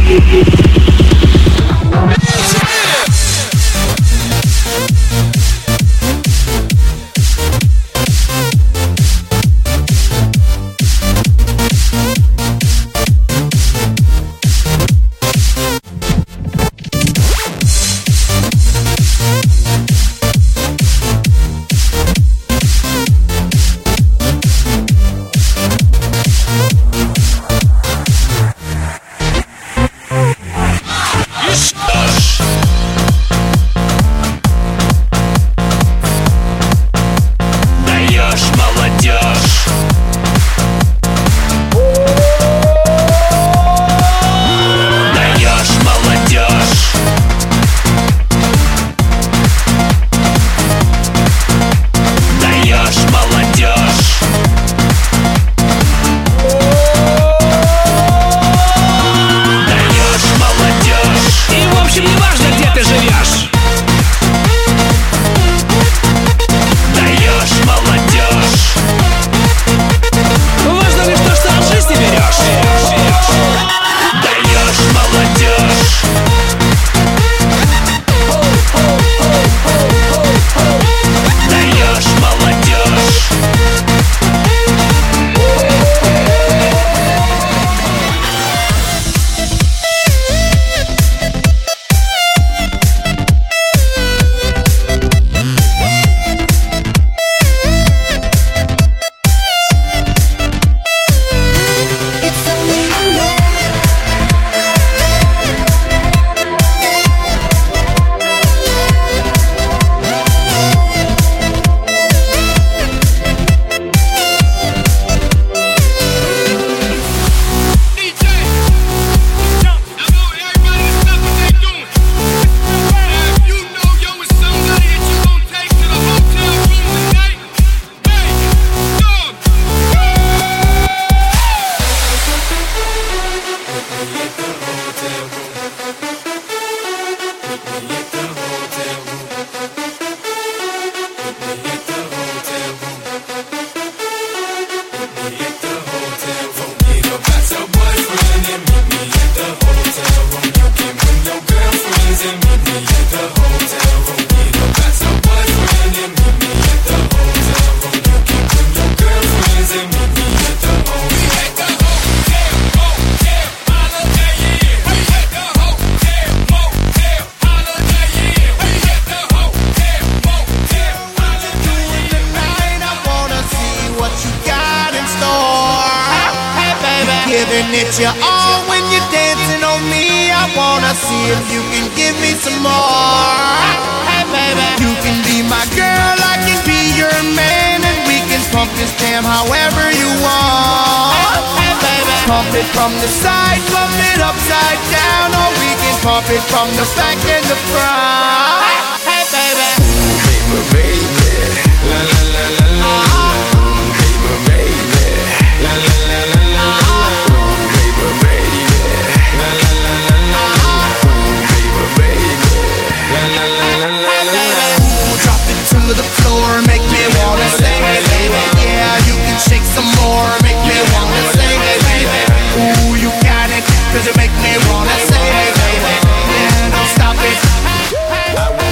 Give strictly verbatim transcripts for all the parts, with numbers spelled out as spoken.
Giving it your all when you're dancing on me. I wanna see if you can give me some more. Hey baby, you can be my girl, I can be your man, and we can pump this jam however you want. Hey baby, pump it from the side, pump it upside down, or we can pump it from the back and the front. Hey baby, baby, baby, la la la la la, baby, baby, la la la la la, baby, baby, la la la la la, baby, baby, la la la la la la. Drop it to the floor, make me wanna sing it, baby. Yeah, you can shake some more, make me wanna sing it, baby. Ooh, you got it, cause you make me wanna sing it, baby. Yeah, don't stop it.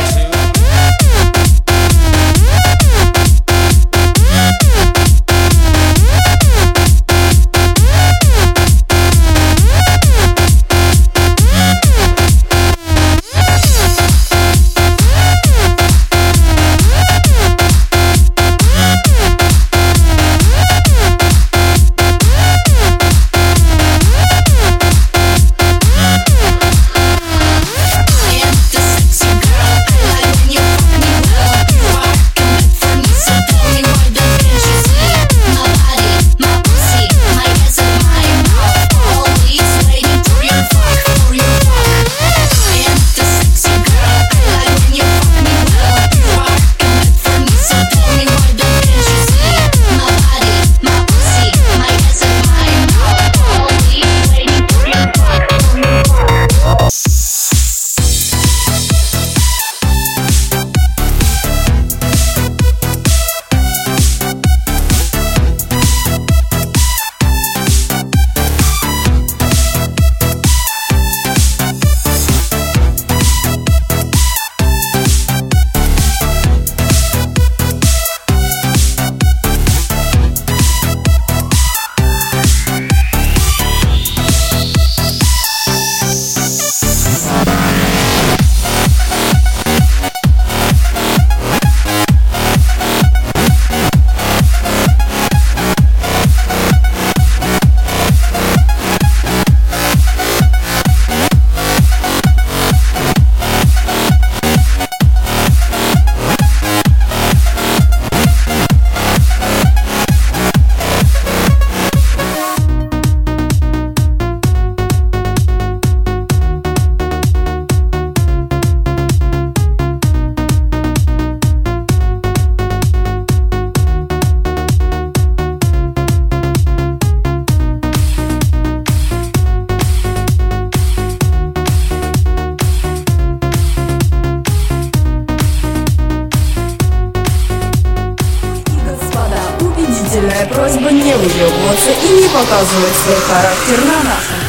выебываться и не показывать свой характер на нашем